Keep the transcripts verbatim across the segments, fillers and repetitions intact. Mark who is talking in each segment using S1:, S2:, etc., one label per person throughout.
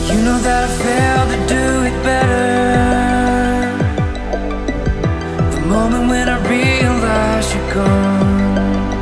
S1: You know that I failed to do it better. The moment when I realized you're gone.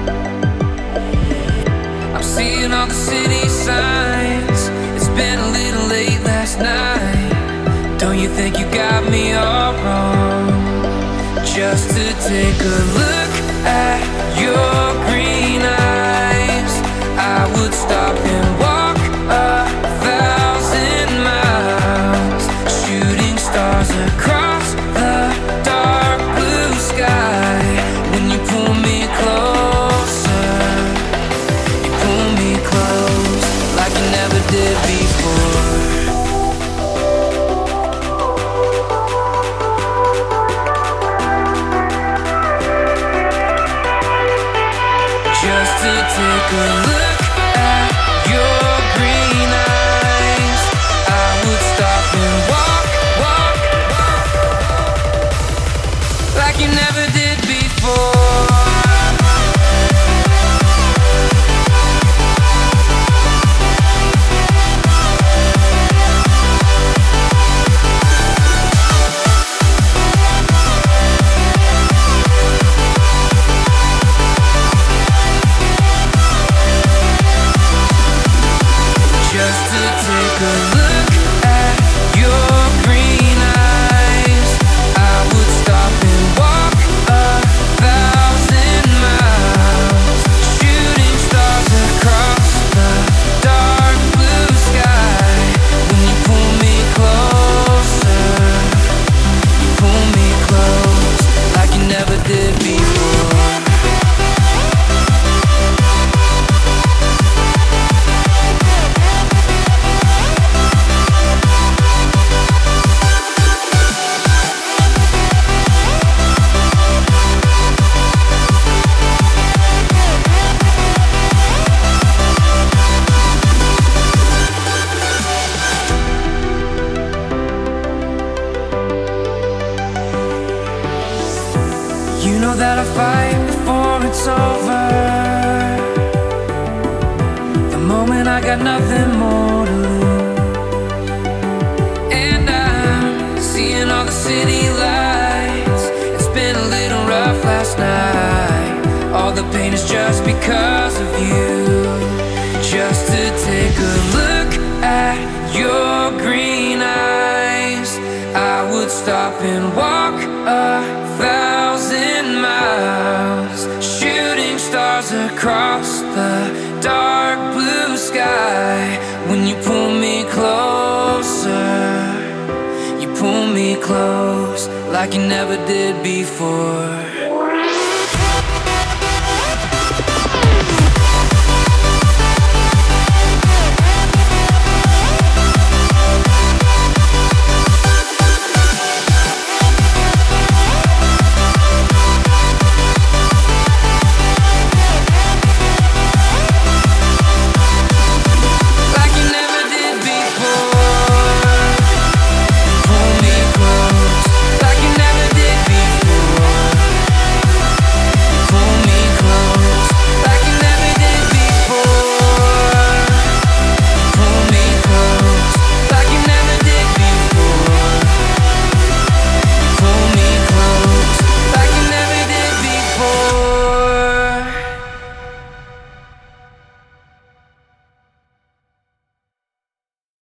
S1: I'm seeing all the city signs. It's been a little late last night. Don't you think you got me all wrong? Just to take a look at your green eyes, I would stop and walk a thousand miles, shooting stars across the dark blue sky. When you pull me closer, you pull me close like you never did before. Just to take a look at your green eyes, I would stop and walk, walk, walk like you never did before. Just to take a look at your green eyes, I would stop and walk a thousand miles, shooting stars across the dark blue sky. When you pull me closer, you pull me close like you never did before. You know that I fight before it's over. The moment I got nothing more to lose. And I'm seeing all the city lights. It's been a little rough last night. All the pain is just because of you. Just to take a look at your green eyes, I would stop and walk a thousand miles, shooting stars across the dark blue sky. When you pull me closer, you pull me close like you never did before.